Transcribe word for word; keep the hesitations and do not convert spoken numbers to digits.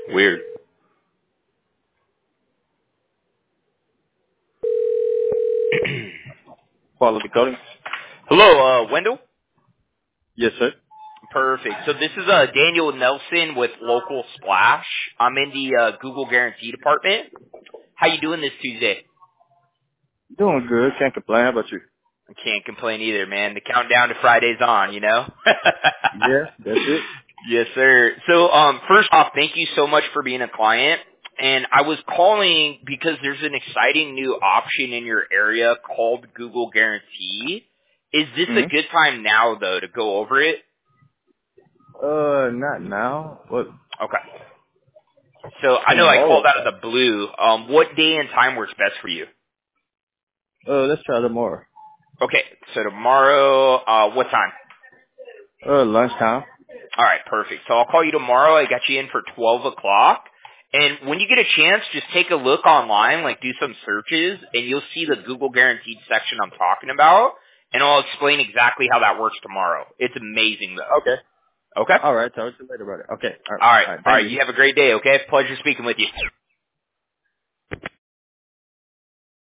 Weird. Quality coding? Hello, uh, Wendell? Yes, sir. Perfect. So this is uh, Daniel Nelson with Local Splash. I'm in the uh, Google Guarantee department. How you doing this Tuesday? Doing good. Can't complain. How about you? I can't complain either, man. The countdown to Friday's on, you know? Yeah, that's it. Yes, sir. So, um, first off, thank you so much for being a client. And I was calling because there's an exciting new option in your area called Google Guarantee. Is this a Mm-hmm. good time now, though, to go over it? Uh, not now. What? Okay. So I know I called Tomorrow. out of the blue. Um, what day and time works best for you? Uh, let's try tomorrow. Okay, so tomorrow, uh, what time? Uh, lunchtime. All right, perfect. So I'll call you tomorrow. I got you in for twelve o'clock. And when you get a chance, just take a look online, like do some searches, and you'll see the Google Guaranteed section I'm talking about, and I'll explain exactly how that works tomorrow. It's amazing, though. Okay. Okay? All right. Talk to you later about it. Okay. All right. All right. All right. All Thank right. you. You have a great day, okay? Pleasure speaking with you.